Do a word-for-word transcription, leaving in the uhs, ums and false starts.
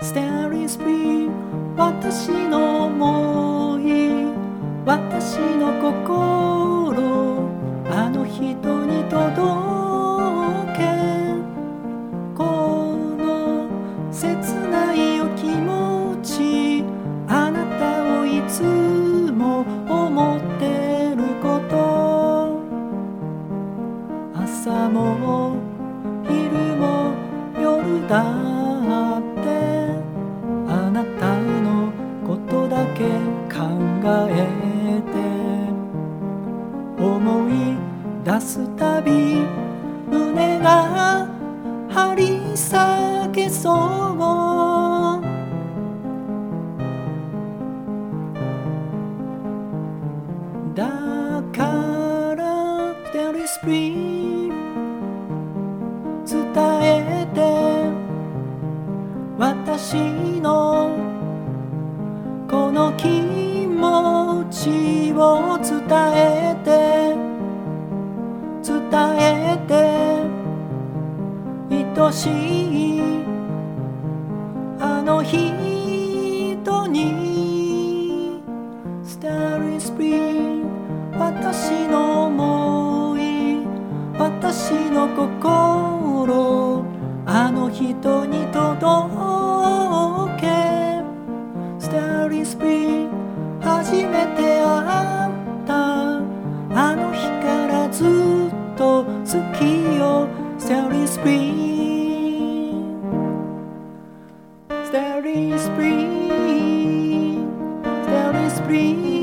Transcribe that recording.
Starry Spring 私の想い私の心あの人に届けこの切ないお気持ちあなたをいつも思ってること朝も昼も夜だってあなたのことだけ考えて思い出すたび胸が張り裂けそうだから Starry Spring 伝えて私のこの気持ちを伝えて伝えて愛しいあの人に Starry Spring 私の想い私の心あの人に届け Starry Spring 初めて会ったあの日からずっと好きよ Starry Spring Starry Spring Starry Spring